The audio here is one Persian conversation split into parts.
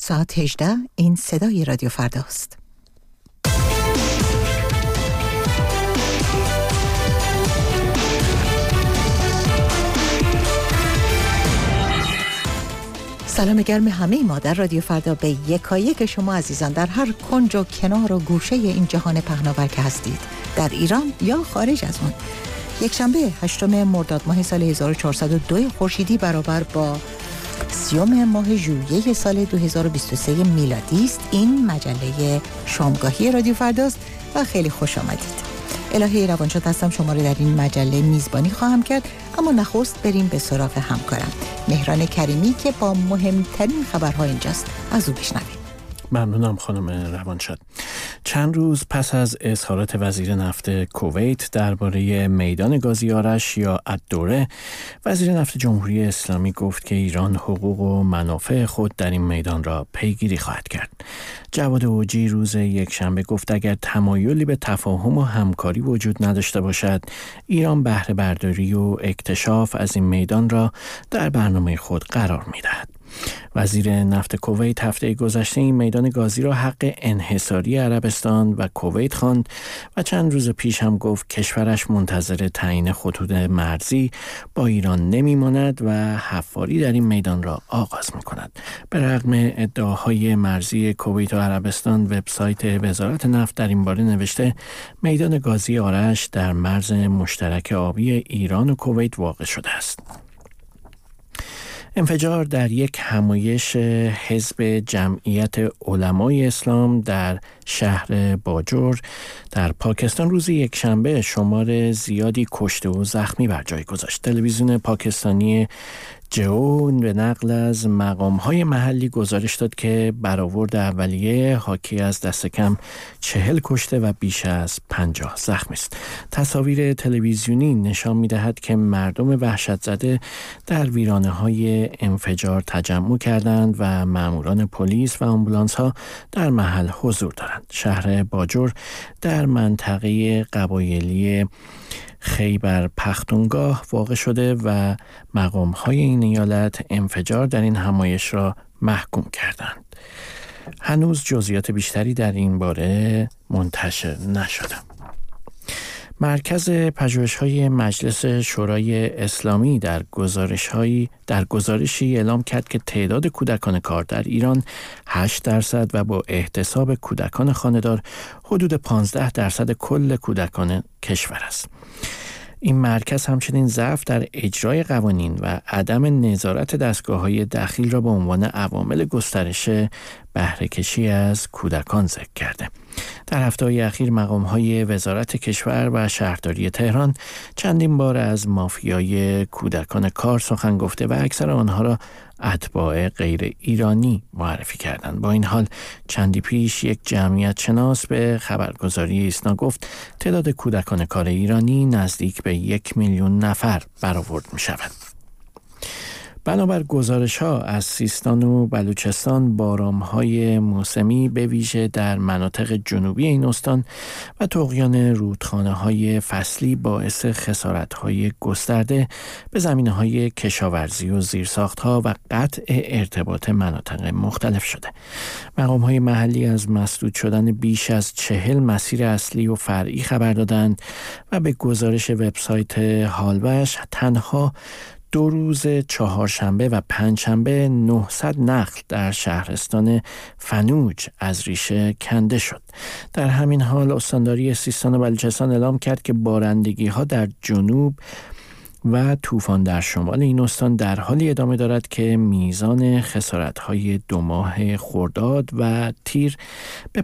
ساعت 18 این صدای رادیو فرداست. سلام گرم همه ما در رادیو فردا به یکایک شما عزیزان در هر کنج و کنار و گوشه این جهان پهناور که هستید، در ایران یا خارج از اون. یک شنبه 8 مرداد ماه سال 1402 خورشیدی برابر با 30 ماه ژوئیه سال 2023 میلادی است. این مجله شامگاهی رادیو فرداست و خیلی خوش آمدید. الهی روانشاد هستم، شما رو در این مجله میزبانی خواهم کرد، اما نخست بریم به سراغ همکارم مهران کریمی که با مهمترین خبرها اینجاست. از او بشنویم. ممنونم خانم روانشاد. چند روز پس از اظهارات وزیر نفت کویت درباره میدان گازی آرش یا الدوره، وزیر نفت جمهوری اسلامی گفت که ایران حقوق و منافع خود در این میدان را پیگیری خواهد کرد. جواد اوجی روز یکشنبه گفت اگر تمایلی به تفاهم و همکاری وجود نداشته باشد، ایران بهره برداری و اکتشاف از این میدان را در برنامه خود قرار می‌دهد. وزیر نفت کویت هفته گذشته این میدان گازی را حق انحصاری عربستان و کویت خواند و چند روز پیش هم گفت کشورش منتظر تعیین خطوط مرزی با ایران نمیماند و حفاری در این میدان را آغاز می‌کند. به رغم ادعاهای مرزی کویت و عربستان، وبسایت وزارت نفت در این باره نوشته میدان گازی آرش در مرز مشترک آبی ایران و کویت واقع شده است. انفجار در یک همایش حزب جمعیت علمای اسلام در شهر باجور در پاکستان روز یکشنبه شمار زیادی کشته و زخمی بر جای گذاشت. تلویزیون پاکستانی جئو به نقل از مقام‌های محلی گزارش داد که برآورد اولیه حاکی از دست کم 40 کشته و بیش از 50 زخمی است. تصاویر تلویزیونی نشان می‌دهد که مردم وحشت زده در ویرانه‌های انفجار تجمع کردند و ماموران پلیس و آمبولانس‌ها در محل حضور دارند. شهر باجور در منطقه قبایلی خیبر پختونگاه واقع شده و مقام‌های این ایالت انفجار در این همایش را محکوم کردند. هنوز جزئیات بیشتری در این باره منتشر نشده. مرکز پژوهش‌های مجلس شورای اسلامی در گزارشی اعلام کرد که تعداد کودکان کار در ایران 8% و با احتساب کودکان خانه‌دار حدود 15% کل کودکان کشور است. این مرکز همچنین ضعف در اجرای قوانین و عدم نظارت دستگاه‌های دخیل را به عنوان عوامل گسترش بهره‌کشی از کودکان ذکر کرده. در هفته‌های اخیر مقام‌های وزارت کشور و شهرداری تهران چندین بار از مافیای کودکان کار سخن گفته و اکثر آنها را اتباع غیر ایرانی معرفی کردند. با این حال چندی پیش یک جمعیت شناس به خبرگزاری ایسنا گفت تعداد کودکان کار ایرانی نزدیک به 1 میلیون نفر برآورد می شود. بنابر گزارش‌ها از سیستان و بلوچستان، باران‌های موسمی به ویژه در مناطق جنوبی این استان و طغیان رودخانه‌های فصلی باعث خسارت‌های گسترده به زمینه‌های کشاورزی و زیرساخت‌ها و قطع ارتباط مناطق مختلف شده. مقام‌های محلی از مسدود شدن بیش از 40 مسیر اصلی و فرعی خبر دادند و به گزارش وبسایت حالوش تنها 2 روز چهارشنبه و پنجشنبه 900 نخل در شهرستان فنوج از ریشه کنده شد. در همین حال استانداری سیستان و بلوچستان اعلام کرد که بارندگی‌ها در جنوب و طوفان در شمال این استان در حالی ادامه دارد که میزان خسارت‌های 2 ماه خرداد و تیر به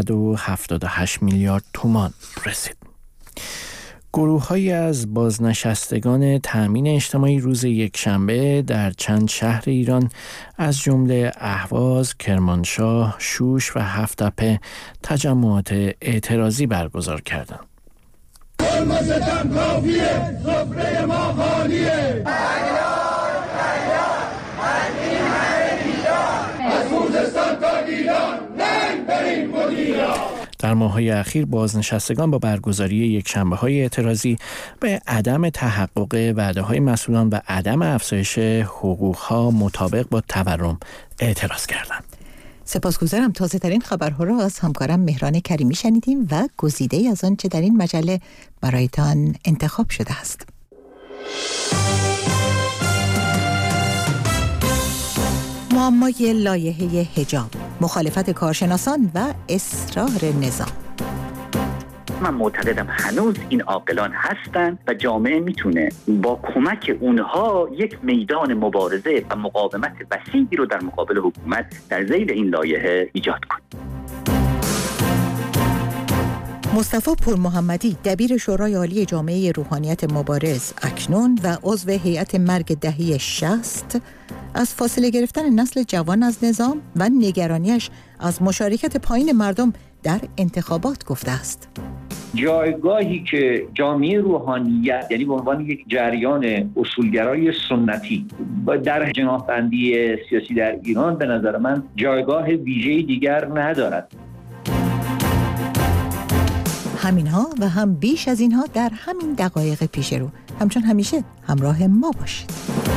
578 میلیارد تومان رسید. گروه‌هایی از بازنشستگان تأمین اجتماعی روز یکشنبه در چند شهر ایران از جمله اهواز، کرمانشاه، شوش و هفت‌تپه تجمعات اعتراضی برگزار کردند. حرمتم کافیه، سفره ما خالیه. از خوزستان تا گیلان، ننگ بریم مدیران. در ماه‌های اخیر بازنشستگان با برگزاری یکشنبه‌های اعتراضی به عدم تحقق وعده‌های مسئولان و عدم افزایش حقوق‌ها مطابق با تورم اعتراض کردند. سپاسگزارم. تازه ترین خبرها را از همکارم مهران کریمی شنیدیم و گزیده‌ای از آنچه در این مجله برایتان انتخاب شده است. معمای لایحه حجاب، مخالفت کارشناسان و اصرار نظام. من معتقدم هنوز این عاقلان هستن و جامعه میتونه با کمک اونها یک میدان مبارزه و مقاومت وسیعی رو در مقابل حکومت در ذیل این لایحه ایجاد کنه. مصطفی پورمحمدی، دبیر شورای عالی جامعه روحانیت مبارز اکنون و عضو هیئت مرگ دهه 60، از فاصله گرفتن نسل جوان از نظام و نگرانیش از مشارکت پایین مردم در انتخابات گفته است. جایگاهی که جامعه روحانیت، یعنی به عنوان یک جریان اصولگرای سنتی در جناح‌بندی سیاسی در ایران، به نظر من جایگاه ویژه‌ای دیگر ندارد. همینها و هم بیش از اینها در همین دقایق پیش رو. همچون همیشه همراه ما باشید.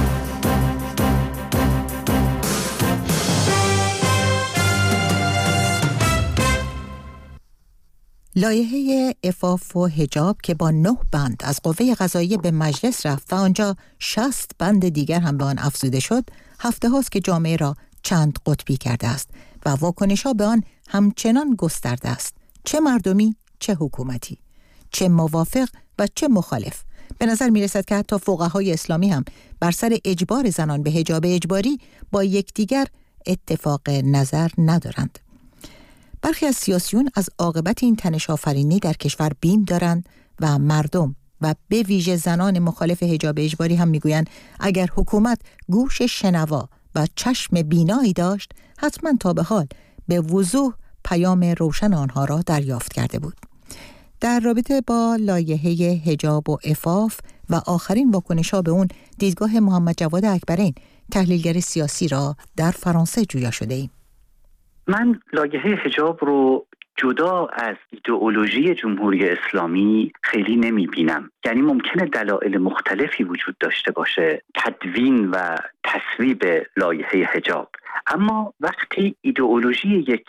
لایحه عفاف و حجاب که با 9 بند از قوه قضاییه به مجلس رفت و آنجا 60 بند دیگر هم به آن افزوده شد، هفته هاست که جامعه را چند قطبی کرده است و واکنش‌ها به آن همچنان گسترده است، چه مردمی چه حکومتی، چه موافق و چه مخالف. به نظر می رسد که حتی فقهای اسلامی هم بر سر اجبار زنان به حجاب اجباری با یکدیگر اتفاق نظر ندارند. برخی از سیاسیون از عاقبت این تنش‌آفرینی در کشور بیم دارند و مردم و به ویژه زنان مخالف حجاب اجباری هم میگویند اگر حکومت گوش شنوا و چشم بینایی داشت، حتما تا به حال به وضوح پیام روشن آنها را دریافت کرده بود. در رابطه با لایحه حجاب و عفاف و آخرین واکنش‌ها به اون، دیدگاه محمد جواد اکبرین، تحلیلگر سیاسی را در فرانسه جویا شده ایم. من لایحه حجاب رو جدا از ایدئولوژی جمهوری اسلامی خیلی نمیبینم. یعنی ممکنه دلایل مختلفی وجود داشته باشه تدوین و تصویب لایحه حجاب، اما وقتی ایدئولوژی یک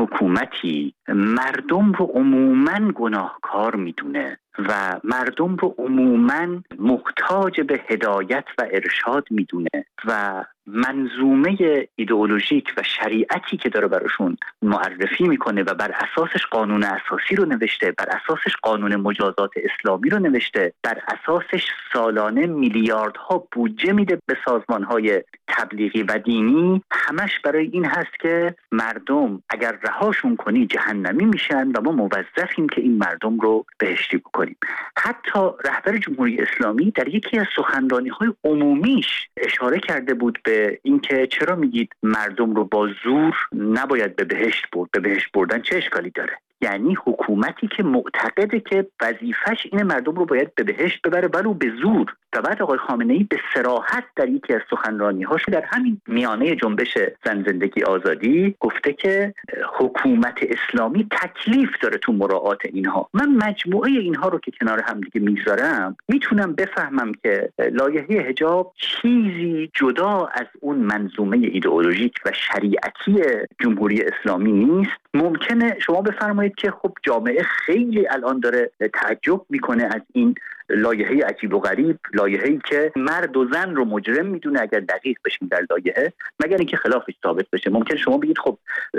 حکومتی مردم رو عموماً گناهکار میدونه و مردم رو عموماً محتاج به هدایت و ارشاد میدونه و منظومه ایدئولوژیک و شریعتی که داره براشون معرفی میکنه و بر اساسش قانون اساسی رو نوشته، بر اساسش قانون مجازات اسلامی رو نوشته، بر اساسش سالانه میلیاردها بودجه میده به سازمانهای تبلیغی و دینی، همش برای این هست که مردم اگر رهاشون کنی جهنمی میشن و ما موظفیم که این مردم رو بهشتی بکنیم. حتی رهبر جمهوری اسلامی در یکی از سخنرانی‌های عمومیش اشاره کرده بود به اینکه چرا میگید مردم رو با زور نباید به بهشت برد، به بهشت بردن چه اشکالی داره؟ یعنی حکومتی که معتقده که وظیفش اینه مردم رو باید به بهشت ببره ولو به زور. و بعد آقای خامنه‌ای به صراحت در یکی از سخنرانی‌هاش در همین میانه جنبش زن زندگی آزادی گفته که حکومت اسلامی تکلیف داره تو مراعات اینها. من مجموعه اینها رو که کنار هم دیگه میذارم میتونم بفهمم که لایحه حجاب چیزی جدا از اون منظومه ایدئولوژیک و شریعتی جمهوری اسلامی نیست. ممکنه شما بفرمایید که خب جامعه خیلی الان داره تعجب میکنه از این لایحه عجیب و غریب، لایحه‌ای که مرد و زن رو مجرم میدونه اگر دقیق بشیم در لایحه، مگر اینکه خلافش ثابت بشه. ممکن شما بگید خب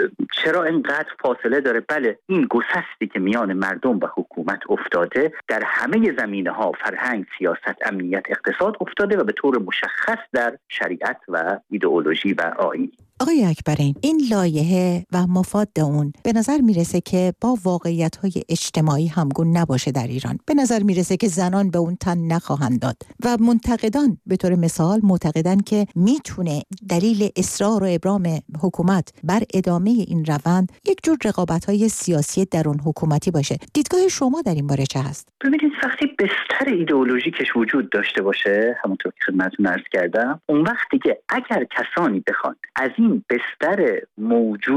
چرا اینقدر فاصله داره؟ بله، این گسستی که میان مردم و حکومت افتاده در همه زمینه‌ها، فرهنگ، سیاست، امنیت، اقتصاد افتاده و به طور مشخص در شریعت و ایدئولوژی و آیین. آقای اکبرین، این لایحه و مفاد اون به نظر میرسه که با واقعیت‌های اجتماعی همگون نباشه در ایران. به نظر میرسه که زنان به اون تن نخواهند داد و منتقدان به طور مثال معتقدن که میتونه دلیل اصرار و ابرام حکومت بر ادامه این روند یک جور رقابت‌های سیاسی درون حکومتی باشه. دیدگاه شما در این باره چه هست؟ ببینید، وقتی بستر ایدئولوژیکش وجود داشته باشه، همونطور که خدمتتون عرض کردم، اون وقتی که اگر کسانی بخوان از این بستر موجود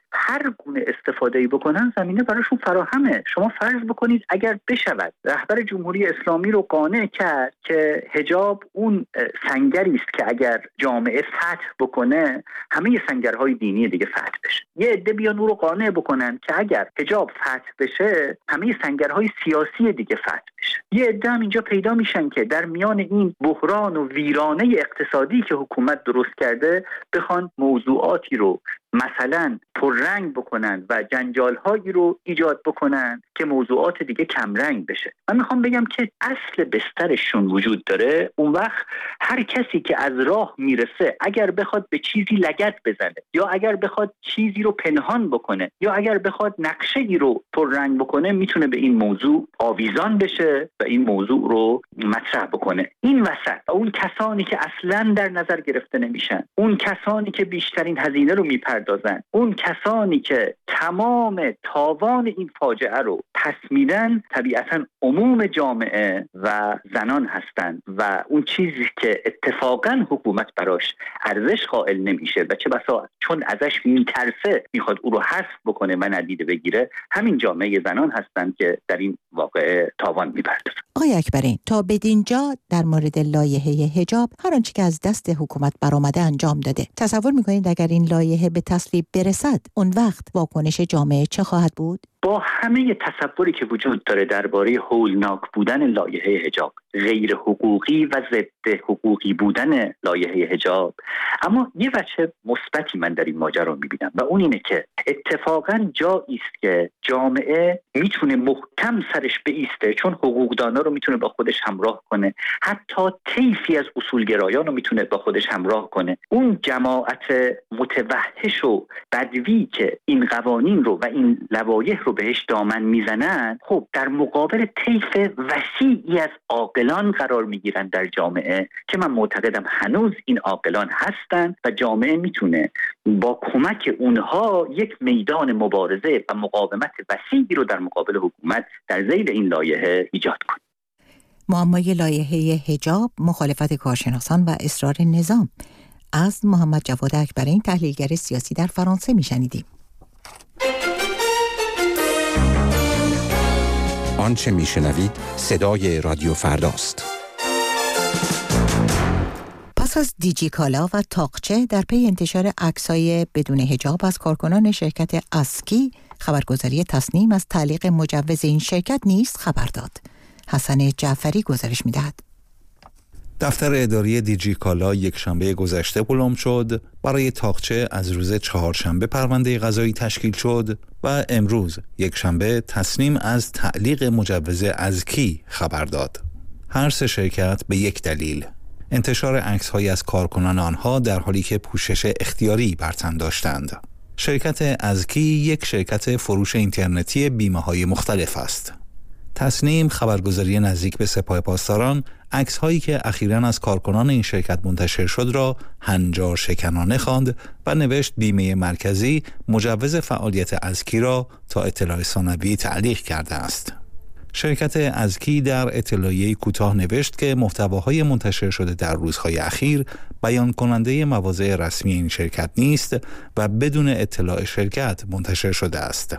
هر گونه استفاده‌ای بکنن زمینه براشون فراهمه. شما فرض بکنید اگر بشود رهبر جمهوری اسلامی رو قانع کرد که حجاب اون سنگری است که اگر جامعه فتح بکنه همه سنگرهای دینی دیگه فتح بشه. یه عده بیان او رو قانع بکنن که اگر حجاب فتح بشه همه سنگرهای سیاسی دیگه فتح بشه. یه عده هم اینجا پیدا میشن که در میان این بحران و ویرانه اقتصادی که حکومت درست کرده بخوان موضوعاتی رو مثلا پررنگ بکنن و جنجال‌هایی رو ایجاد بکنن که موضوعات دیگه کمرنگ بشه. من میخوام بگم که اصل بسترشون وجود داره. اون وقت هر کسی که از راه میرسه اگر بخواد به چیزی لگد بزنه یا اگر بخواد چیزی رو پنهان بکنه یا اگر بخواد نقشه‌ای رو پررنگ بکنه میتونه به این موضوع آویزان بشه و این موضوع رو مطرح بکنه. این وسط اون کسانی که اصلاً در نظر گرفته نمیشن، اون کسانی که بیشترین هزینه رو میپردازن، اون کسانی که تمام تاوان این فاجعه رو پس میدن طبیعتاً عموم جامعه و زنان هستند و اون چیزی که اتفاقاً حکومت براش ارزش قائل نمیشه و چه بسا چون ازش میترسه میخواد او رو حذف بکنه و ندیده بگیره، همین جامعه زنان هستند که در این واقعه تاوان میپردازن. آقای اکبرین، تا بدینجا در مورد لایحه حجاب هر آنچه که از دست حکومت برآمده انجام داده. تصور میکنید اگر این لایحه به تصویب برسد اون وقت واکنش جامعه چه خواهد بود؟ با همه تصوری که وجود داره درباره هولناک بودن لایحه حجاب، غیر حقوقی و ضد حقوقی بودن لایحه حجاب، اما یه وجه مثبتی من در این ماجرا میبینم و اون اینه که اتفاقاً جایی است که جامعه میتونه محکم سرش بایسته، چون حقوقدانا رو میتونه با خودش همراه کنه، حتی طیفی از اصولگرایان رو میتونه با خودش همراه کنه. اون جماعت متوحش و بدوی که این قوانین رو و این لوایح رو بهش دامن میزنن، خب در مقابل طیف وسیعی از عاقلان قرار میگیرن در جامعه که من معتقدم هنوز این عاقلان هستن و جامعه میتونه با کمک اونها یک میدان مبارزه و مقاومت وسیعی رو در مقابل حکومت در ذیل این لایحه ایجاد کنه. معمای لایحه حجاب، مخالفت کارشناسان و اصرار نظام. از محمد جواد اکبرین، تحلیلگر سیاسی در فرانسه میشنیدیم. آنچه میشنوید صدای رادیو فرداست. پس از دیجیکالا و تاقچه در پی انتشار عکس‌های بدون حجاب از کارکنان شرکت اسکی، خبرگزاری تصنیم از تعلیق مجوز این شرکت نیز خبر داد. حسن جعفری گزارش می‌دهد. دفتر اداری دیجیکالا یک شنبه گذشته بلند شد. برای تاقچه از روز چهارشنبه پرونده قضایی تشکیل شد و امروز یک شنبه تصنیم از تعلیق مجوز اسکی خبر داد. هر سه شرکت به یک دلیل: انتشار عکس‌هایی از کارکنان آنها در حالی که پوشش اختیاری بر تن داشتند. شرکت اسکی یک شرکت فروش اینترنتی بیمه‌های مختلف است. تصنیم، خبرگزاری نزدیک به سپاه پاسداران، عکس‌هایی که اخیراً از کارکنان این شرکت منتشر شد را هنجار شکنانه خواند و نوشت بیمه مرکزی مجوز فعالیت اسکی را تا اطلاع ثانوی تعلیق کرده است. شرکت اسکی در اطلاعیه کوتاه نوشت که محتواهای منتشر شده در روزهای اخیر بیان کننده مواضع رسمی این شرکت نیست و بدون اطلاع شرکت منتشر شده است.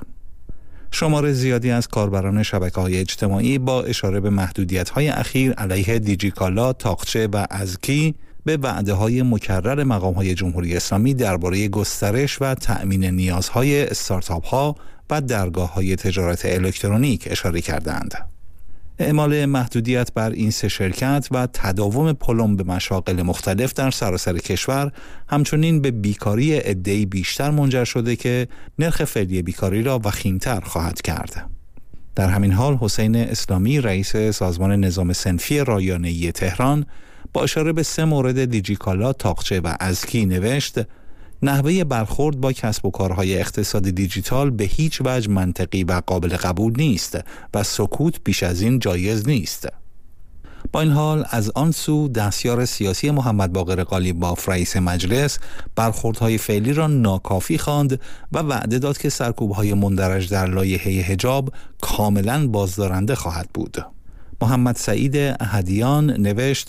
شمار زیادی از کاربران شبکه‌های اجتماعی با اشاره به محدودیت‌های اخیر علیه دیجیکالا، تاقچه و اسکی به وعده‌های مکرر مقام‌های جمهوری اسلامی درباره گسترش و تأمین نیازهای استارتاپ‌ها و درگاه‌های تجارت الکترونیک اشاره کردند. اعمال محدودیت بر این سه شرکت و تداوم پلم به مشاغل مختلف در سراسر کشور همچنین به بیکاری عده‌ای بیشتر منجر شده که نرخ فعلی بیکاری را وخیم‌تر خواهد کرد. در همین حال حسین اسلامی، رئیس سازمان نظام صنفی رایانه‌ای تهران، با اشاره به سه مورد دیجیکالا، تاقچه و اسکی نوشت: نحوه برخورد با کسب و کارهای اقتصاد دیجیتال به هیچ وجه منطقی و قابل قبول نیست و سکوت بیش از این جایز نیست. با این حال از آن سو دستیار سیاسی محمد باقر قالیباف، رئیس مجلس، برخوردهای فعلی را ناکافی خواند و وعده داد که سرکوب‌های مندرج در لایحه حجاب کاملاً بازدارنده خواهد بود. محمد سعید احدیان نوشت: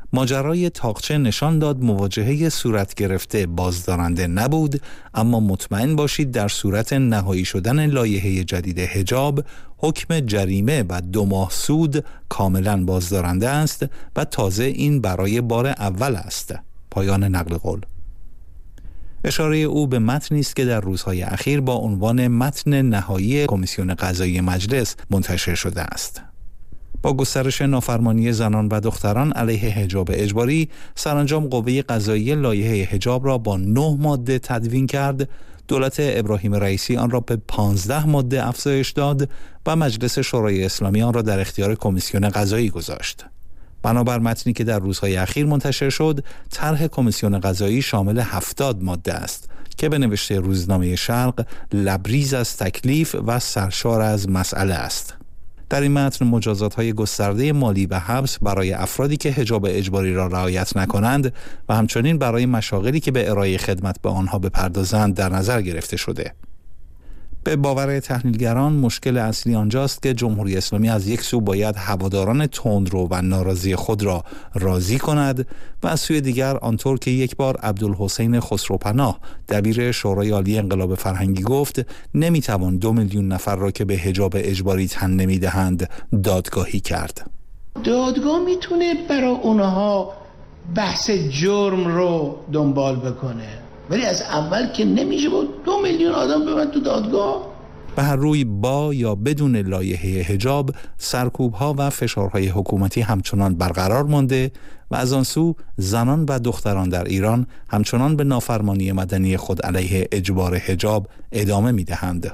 ماجرای طاقچه نشان داد مواجهه صورت گرفته بازدارنده نبود، اما مطمئن باشید در صورت نهایی شدن لایحه جدید حجاب حکم جریمه و 2 ماه سود کاملا بازدارنده است و تازه این برای بار اول است. پایان نقل قول. اشاره او به متنی است که در روزهای اخیر با عنوان متن نهایی کمیسیون قضایی مجلس منتشر شده است. با گسترش نافرمانی زنان و دختران علیه حجاب اجباری، سرانجام قوه قضاییه لایحه حجاب را با 9 ماده تدوین کرد. دولت ابراهیم رئیسی آن را به 15 ماده افزایش داد و مجلس شورای اسلامی آن را در اختیار کمیسیون قضایی گذاشت. بنابر متنی که در روزهای اخیر منتشر شد، طرح کمیسیون قضایی شامل 70 ماده است که به نوشته روزنامه شرق لبریز از تکلیف و سرشار از مسئله است. در این متن مجازات‌های گسترده مالی و حبس برای افرادی که حجاب اجباری را رعایت نکنند و همچنین برای مشاغلی که به ارائه خدمت به آنها بپردازند در نظر گرفته شده. به باور تحلیلگران مشکل اصلی آنجاست که جمهوری اسلامی از یک سو باید هواداران تندرو و ناراضی خود را راضی کند و از سوی دیگر آنطور که یک بار عبدالحسین خسروپناه دبیر شورای عالی انقلاب فرهنگی گفت نمیتوان 2 میلیون نفر را که به حجاب اجباری تن نمیدهند دادگاهی کرد. دادگاه میتونه برای اونها بحث جرم رو دنبال بکنه، ولی از اول که نمیشه بود 2 میلیون آدم ببرن تو دادگاه. به هر روی با یا بدون لایحه حجاب سرکوب‌ها و فشارهای حکومتی همچنان برقرار مانده و از آن سو زنان و دختران در ایران همچنان به نافرمانی مدنی خود علیه اجبار حجاب ادامه می‌دهند.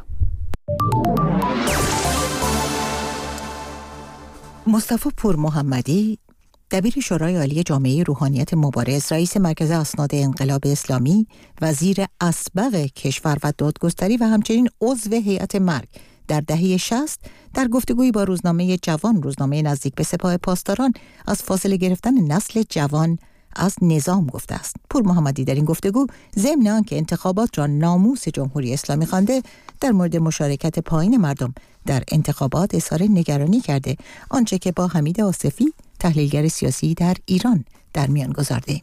مصطفی پور محمدی، دبیر شورای عالی جامعه روحانیت مبارز، رئیس مرکز اسناد انقلاب اسلامی، وزیر اسبق کشور و دادگستری و همچنین عضو هیئت مرگ در دهه 60 در گفتگویی با روزنامه جوان، روزنامه نزدیک به سپاه پاسداران، از فاصله گرفتن نسل جوان از نظام گفته است. پور محمدی در این گفتگو ضمن آنکه انتخابات را ناموس جمهوری اسلامی خوانده، در مورد مشارکت پایین مردم در انتخابات اظهار نگرانی کرده، آنچه که با حمید آصفی، تحلیلگر سیاسی در ایران، در میان گذارده.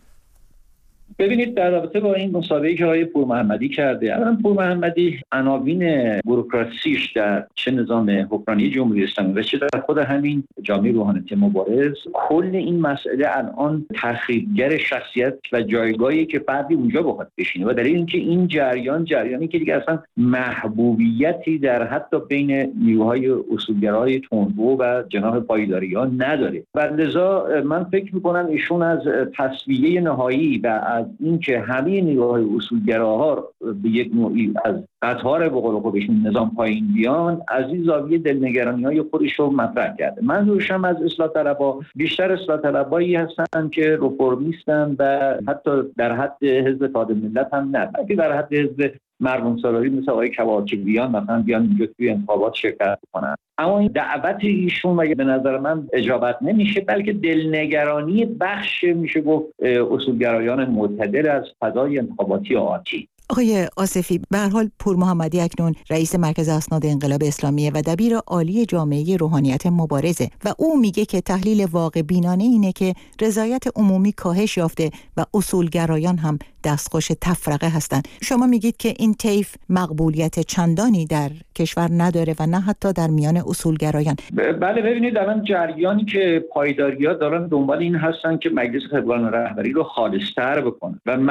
ببینید در رابطه با این مسابقه که آقای پور محمدی کرده، الان پور محمدی عناوین بوروکراسیش در چه نظام حکمرانی جمهوری اسلامی و چه در خود همین جامعه روحانیت مبارز، کل این مسئله الان تخریبگر شخصیت و جایگاهی که فردی اونجا بخواد بشینه و دلیل اینکه این جریانی که دیگه اصلا محبوبیتی در حتی بین نیروهای اصولگرای تندرو و جناح پایداری‌ها نداره و لذا من فکر می‌کنم ایشون از تصفیه نهایی و از اینکه همه نیروهای اصولگراها به یک نوعی از قطار به قول خودشون نظام پایین بیان، از این زاویه دلنگرانی‌های خودش رو مطرح کرده. من روشم از اصلاح طلبها بیشتر اصلاح طلبایی هستن که رفرمیستن و حتی در حد حزب اتحاد ملت هم نه، بلکه در حد حزب مردم سالاری مثل آقای کبارچیان مثلا بیان اینجا توی انتخابات شرکت کنن. اما این دعوت ایشون مگه به نظر من اجابت نمیشه، بلکه دلنگرانی بخش میشه گفت اصولگرایان معتدل از فضای انتخاباتی آتی. آقای آصفی، به هر حال پور محمدی اکنون رئیس مرکز اسناد انقلاب اسلامی و دبیر عالی جامعه روحانیت مبارزه و او میگه که تحلیل واقع بینانه اینه که رضایت عمومی کاهش یافته و اصولگرایان هم دستخوش تفرقه هستند. شما میگید که این طیف مقبولیت چندانی در کشور نداره و نه حتی در میان اصولگرایان. بله، ببینید الان جریانی که پایداری‌ها دارن دنبال این هستن که مجلس خبرگان رهبری رو خالص‌تر بکنه و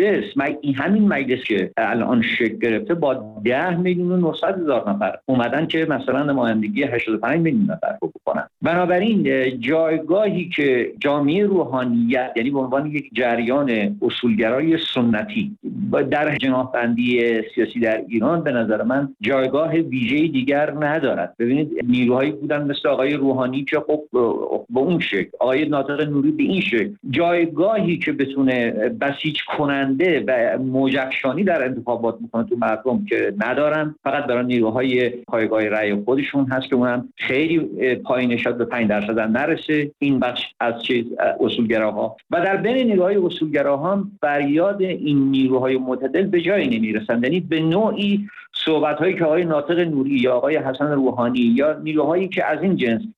همین مجلس که الان شکل گرفته با 10 میلیون و 900 هزار نفر اومدن که مثلا نمایندگی 85 میلیون نفر رو بکنن. بنابراین جایگاهی که جامعه روحانیت یعنی به عنوان یک جریان اصولگرای سنتی در جناح‌بندی سیاسی در ایران به نظر من جایگاه ویژه‌ای دیگر ندارد. ببینید نیروهایی بودن مثل آقای روحانی که خب به اون شکل، آقای ناطق نوری به این شکل، جایگاهی که بتونه بسیج کننده و موجبشانی در انتخابات میکنه تو مردم که ندارن، فقط برای نیروهای پایگاه رأی خودشون هست که اونم خیلی پایین شد، به 5% نرسه این بخش از اصولگراها و در بین نیروهای اصولگراها هم فریاد این نیروهای معتدل به جایی نمیرسند. یعنی به نوعی صحبت‌هایی که آقای ناطق نوری یا آقای حسن روحانی یا نیروهایی که از این جنس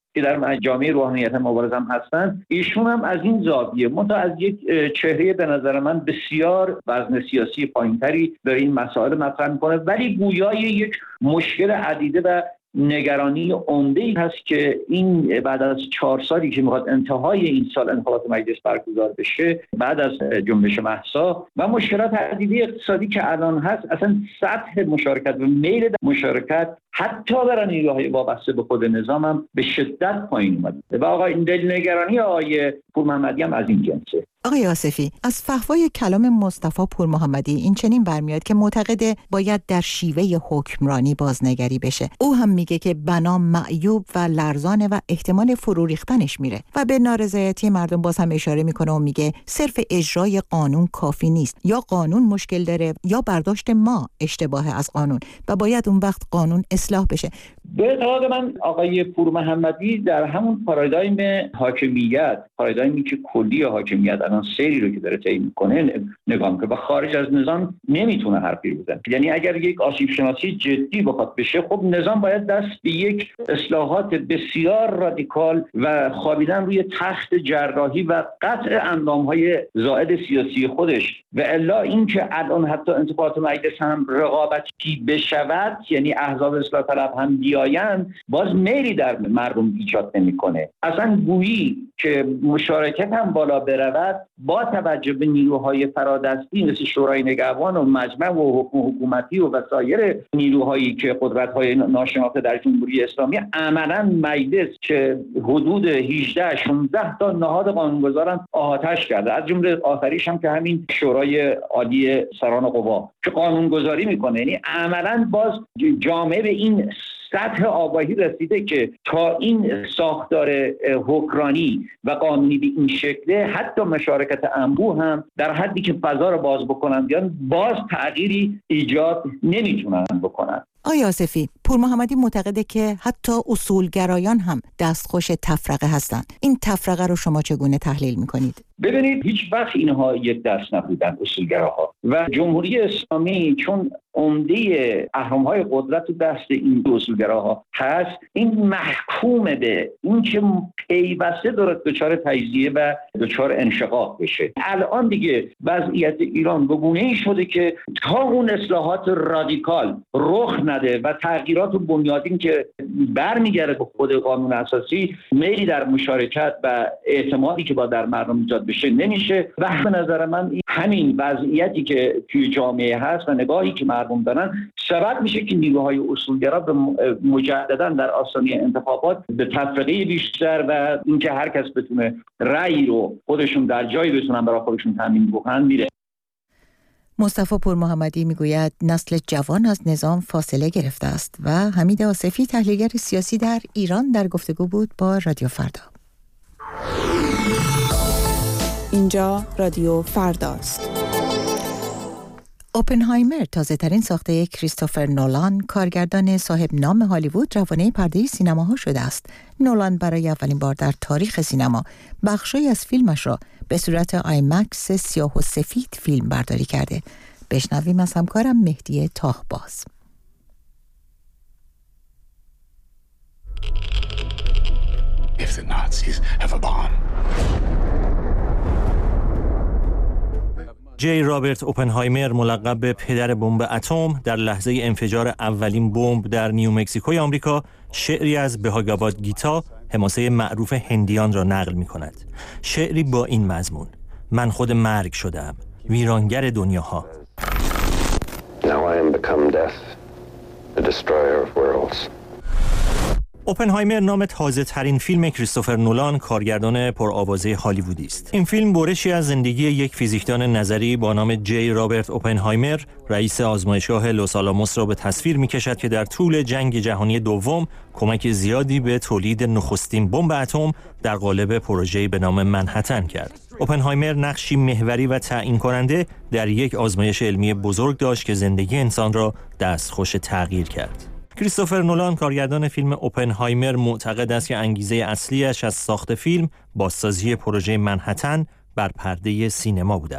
که در جامعه روحانیت مبارز هم هستن، ایشون هم از این زاویه از یک چهره به نظر من بسیار وزن سیاسی پایینتری داره این مسائل مطرح میکنه، ولی گویای یک مشکل عدیده و نگرانی عمده‌ای هست که این بعد از 4 سالی که میخواد انتهای این سال انتخابات مجلس برگزار بشه، بعد از جنبش مهسا و مشکلات عدیده اقتصادی که الان هست، اصلا سطح مشارکت و میل مشارکت حتی برای نیروهای وابسته به خود نظام هم به شدت پایین اومده و آقای دلنگرانی آقای پورمحمدی هم از این جنسه. آقای آصفی، از فحوای کلام مصطفی پورمحمدی این چنین برمیاد که معتقد باید در شیوه حکمرانی بازنگری بشه. او هم میگه که بنا معیوب و لرزانه و احتمال فرو ریختنش میره و به نارضایتی مردم باز هم اشاره میکنه و میگه صرف اجرای قانون کافی نیست، یا قانون مشکل داره یا برداشت ما اشتباه از قانون و باید اون وقت قانون اصلاح بشه. به اعتقاد من آقای پورمحمدی در همون پارادایم حاکمیت، پارادایمی که کلی حاکمیت الان سری رو که داره طی میکنه نگاه میکنه و خارج از نظام نمیتونه حرفی بزنه. یعنی اگر یک آسیب شناسی جدی بخواد بشه، خب نظام باید دست به یک اصلاحات بسیار رادیکال و خوابیدن روی تخت جراحی و قطع اندامهای زائد سیاسی خودش و الا اینکه الان حتی انتخابات مجلس هم رقابتی بشود، یعنی احزاب اصلاح طلب هم بیایند، باز میلی در مردم ایجاد نمیکنه. اصلا گویی که مشارکت هم بالا برود با توجه به نیروهای فرادستی مثل شورای نگهبان و مجمع و حکم حکومتی و سایر نیروهایی که قدرت‌های ناشناخته در جمهوری اسلامی، عملاً مجلس که حدود 18-16 تا نهاد قانونگذاران آتش کرده، از جمله آخریش هم که همین شورای عالی سران قوا که قانونگذاری میکنه. یعنی عملاً باز جامعه به این سطح آگاهی رسیده که تا این ساختار حکمرانی و قانونی به این شکله، حتی مشارکت انبوه هم در حدی که فضا رو باز بکنن بیان، باز تغییری ایجاد نمیتونن بکنن. آقای آصفی، پورمحمدی معتقده که حتی اصولگرایان هم دستخوش تفرقه هستند. این تفرقه رو شما چگونه تحلیل میکنید؟ ببینید، هیچ وقت اینها یک دست نبودن اصولگراها و جمهوری اسلامی چون عمده اهرم‌های قدرت و دست این اصولگراها هست، این محکوم به این که پیوسته دچار تجزیه و دچار انشقاق بشه. الان دیگه وضعیت ایران به گونه‌ای شده که تا اون اصلاحات رادیکال رخ نده و تغییرات بنیادین که برمیگرده به خود قانون اساسی، میلی در مشارکت و اعتمادی که با در مردم ایجاد بشه نمیشه و به نظر من همین وضعیتی که توی جامعه هست و نگاهی که مردم دارن سبب میشه که نیروهای اصولگرا به مجددا در آستانه انتخابات به تفرقه بیشتر و اینکه هر کس بتونه رأی رو خودشون در جایی بتونن برای خودشون تامین بکنن میره. مصطفی پورمحمدی میگوید نسل جوان از نظام فاصله گرفته است و حمید آصفی تحلیلگر سیاسی در ایران در گفتگو بود با رادیو فردا. اینجا رادیو فرداست. اوپنهایمر تازه ترین ساخته کریستوفر نولان، کارگردان صاحب نام هالیوود، روانه پرده سینماها شده است. نولان برای اولین بار در تاریخ سینما بخشی از فیلمش را به صورت آیمکس سیاه و سفید فیلم برداری کرده. بشنویم از همکارم مهدی تاهباز. If the Nazis have a bomb. جی رابرت اوپنهایمر، ملقب به پدر بمب اتم، در لحظه انفجار اولین بمب در نیومکزیکوی آمریکا شعری از بهاگاواد گیتا، حماسه معروف هندیان را نقل می‌کند. شعری با این مضمون: من خود مرگ شدم، ویرانگر دنیاها. Now I am become death, the destroyer of worlds. اوپنهایمر نام تازه ترین فیلم کریستوفر نولان، کارگردان پرآوازه هالیوودی است. این فیلم برشی از زندگی یک فیزیکدان نظری با نام جی رابرت اوپنهایمر، رئیس آزمایشگاه لوس آلاموس را به تصویر می‌کشد که در طول جنگ جهانی دوم کمک زیادی به تولید نخستین بمب اتم در قالب پروژه‌ای به نام منهتن کرد. اوپنهایمر نقشی محوری و تعیین کننده در یک آزمایش علمی بزرگ داشت که زندگی انسان را دستخوش تغییر کرد. کریستوفر نولان، کارگردان فیلم اوپنهایمر، معتقد است که انگیزه اصلیش از ساخت فیلم بازسازی پروژه منهتن بر پرده سینما بوده است.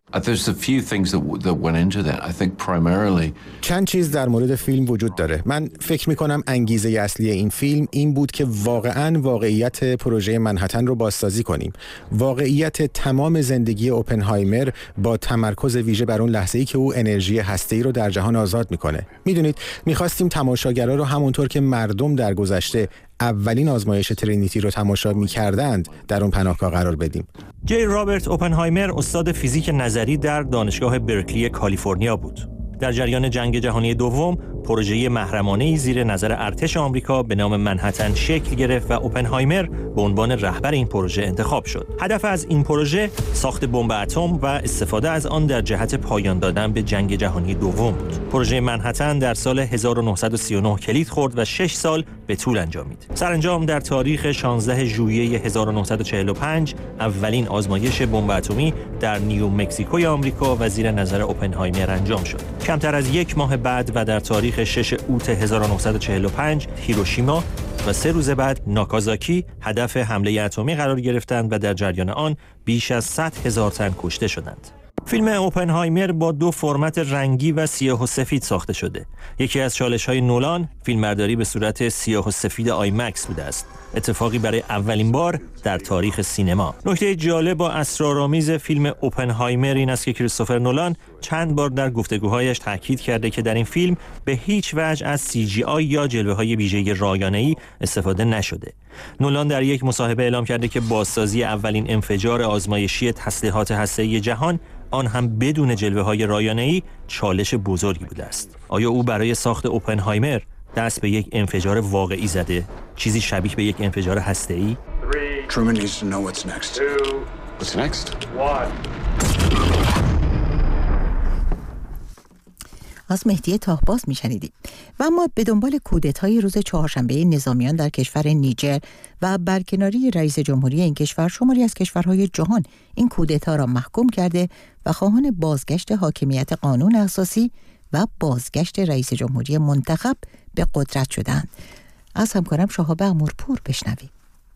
There's a few things that went into that. I think primarily چند چیز در مورد فیلم وجود داره. من فکر می‌کنم انگیزه اصلی این فیلم این بود که واقعیت پروژه منهتن رو بازسازی کنیم. واقعیت تمام زندگی اوپنهایمر با تمرکز ویژه بر اون لحظه‌ای که او انرژی هسته‌ای رو در جهان آزاد می‌کنه. می‌دونید می‌خواستیم تماشاگرها رو همونطور که مردم در گذشته اولین آزمایش ترینیتی رو تماشا می‌کردند در اون پناهگاه قرار بدیم. جی رابرت اوپنهایمر استاد فیزیک نظری در دانشگاه برکلی کالیفرنیا بود. در جریان جنگ جهانی دوم پروژه محرمانه‌ای زیر نظر ارتش آمریکا به نام منهتن شکل گرفت و اوپنهایمر به عنوان رهبر این پروژه انتخاب شد. هدف از این پروژه ساخت بمب اتم و استفاده از آن در جهت پایان دادن به جنگ جهانی دوم بود. پروژه منهتن در سال 1939 کلید خورد و 6 سال به طول انجامید. سرانجام در تاریخ 16 ژوئیه 1945 اولین آزمایش بمب اتمی در نیو مکزیکوی آمریکا و زیر نظر اوپنهایمر انجام شد. کمتر از یک ماه بعد و در تاریخ 6 اوت 1945 هیروشیما و 3 روز بعد ناکازاکی هدف حمله اتمی قرار گرفتند و در جریان آن بیش از 100,000 تن کشته شدند. فیلم اوپنهایمر با 2 فرمت رنگی و سیاه و سفید ساخته شده. یکی از چالش‌های نولان فیلمبرداری به صورت سیاه و سفید آیمکس بوده است. اتفاقی برای اولین بار در تاریخ سینما. نکته جالب و اسرارآمیز فیلم اوپنهایمر این است که کریستوفر نولان چند بار در گفتگوهایش تاکید کرده که در این فیلم به هیچ وجه از CGI یا جلوه‌های ویژه رایانه‌ای استفاده نشده. نولان در یک مصاحبه اعلام کرده که بازسازی اولین انفجار آزمایشی تسلیحات هسته‌ای جهان، آن هم بدون جلوه‌های رایانه‌ای، چالش بزرگی بوده است. آیا او برای ساخت اوپنهایمر دست به یک انفجار واقعی زده؟ چیزی شبیه به یک انفجار هسته‌ای؟ Truman needs to know what's next. What's next? از مهدی تاهباز میشنیدیم. و اما به دنبال کودتای روز چهارشنبه نظامیان در کشور نیجر و برکناری رئیس جمهوری این کشور، شماری از کشورهای جهان این کودتا را محکوم کرده و خواهان بازگشت حاکمیت قانون اساسی و بازگشت رئیس جمهوری منتخب به قدرت شدند. از همکارم شهاب امورپور بشنویم.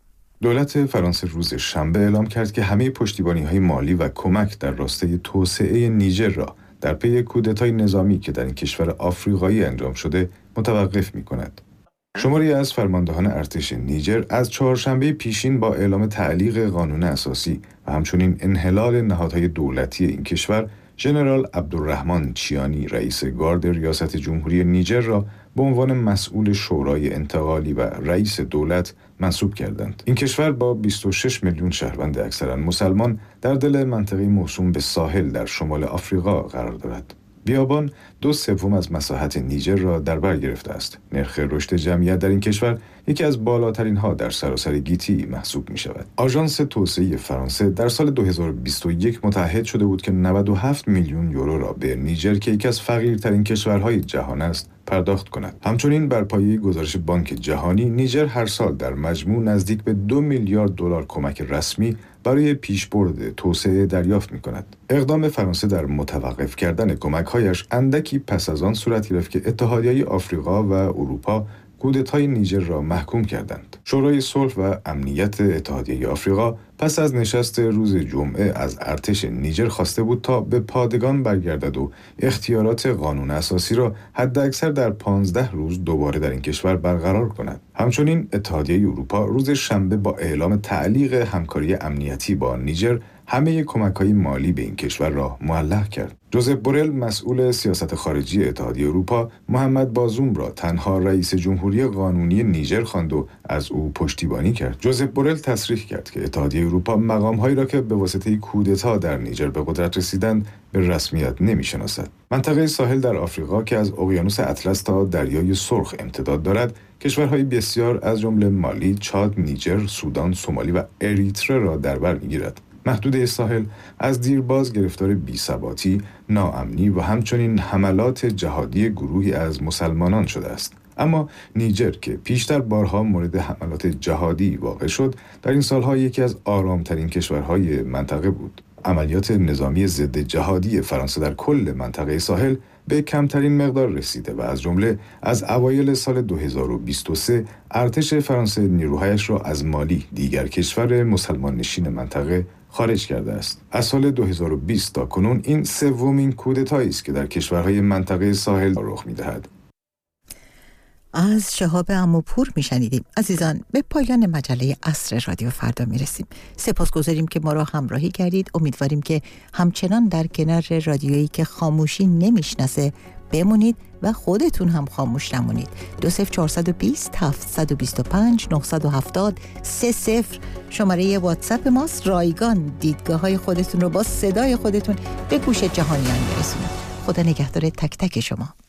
دولت فرانسه روز شنبه اعلام کرد که همه پشتیبانی‌های مالی و کمک در راستای توسعه نیجر را در پی کودتای نظامی که در این کشور آفریقایی انجام شده متوقف می‌کند. شماری از فرماندهان ارتش نیجر از چهارشنبه پیشین با اعلام تعلیق قانون اساسی و همچنین انحلال نهادهای دولتی این کشور، ژنرال عبدالرحمن چیانی رئیس گارد ریاست جمهوری نیجر را به عنوان مسئول شورای انتقالی و رئیس دولت منصوب کردند. این کشور با 26 میلیون شهروند اکثراً مسلمان در دل منطقه موسوم به ساحل در شمال آفریقا قرار دارد. بیابان 2/3 از مساحت نیجر را در بر گرفته است. نرخ رشد جمعیت در این کشور یکی از بالاترین ها در سراسر گیتی محسوب می شود. آژانس توسعه فرانسه در سال 2021 متعهد شده بود که 97 میلیون یورو را به نیجر که یکی از فقیرترین کشورهای جهان است پرداخت کند. همچنین بر پایه گزارش بانک جهانی، نیجر هر سال در مجموع نزدیک به 2 میلیارد دلار کمک رسمی برای پیشبرد توسعه دریافت می‌کند. اقدام فرانسه در متوقف کردن کمک‌هایش اندکی پس از آن صورت گرفت که اتحادیه آفریقا و اروپا کودتای نیجر را محکوم کردند. شورای صلح و امنیت اتحادیه آفریقا پس از نشست روز جمعه از ارتش نیجر خواسته بود تا به پادگان برگردد و اختیارات قانون اساسی را حداکثر در 15 روز دوباره در این کشور برقرار کند. همچنین اتحادیه اروپا روز شنبه با اعلام تعلیق همکاری امنیتی با نیجر همه کمک‌های مالی به این کشور را معلق کرد. جوزف بورل مسئول سیاست خارجی اتحادیه اروپا محمد بازوم را تنها رئیس جمهوری قانونی نیجر خواند و از او پشتیبانی کرد. جوزف بورل تصریح کرد که اتحادیه اروپا مقام‌هایی را که به واسطه کودتا در نیجر به قدرت رسیدند به رسمیت نمی‌شناسد. منطقه ساحل در آفریقا که از اقیانوس اطلس تا دریای سرخ امتداد دارد، کشورهای بسیار از جمله مالی، چاد، نیجر، سودان، سومالی و اریتره را در بر می‌گیرد. محدوده ساحل از دیرباز گرفتار بی‌ثباتی، ناامنی و همچنین حملات جهادی گروهی از مسلمانان شده است. اما نیجر که پیشتر بارها مورد حملات جهادی واقع شد، در این سالها یکی از آرامترین کشورهای منطقه بود. عملیات نظامی ضد جهادی فرانسه در کل منطقه ساحل به کمترین مقدار رسیده و از جمله از اوایل سال 2023 ارتش فرانسه نیروهایش را از مالی، دیگر کشور مسلمان نشین منطقه، خارج کرده است. از سال 2020 تا کنون این سومین کودتایی است که در کشورهای منطقه ساحل رخ می‌دهد. از شهاب عموپور میشنیدیم. عزیزان، به پایان مجله عصر رادیو فردا میرسیم. سپاسگزاریم که ما را همراهی کردید. امیدواریم که همچنان در کنار رادیویی که خاموشی نمیشناسه بمونید و خودتون هم خاموش نمونید. 20420 725 970 30 شماره واتساپ ماست. رایگان دیدگاه های خودتون رو با صدای خودتون به گوش جهانیان برسونید. خدا نگهدار تک تک شما.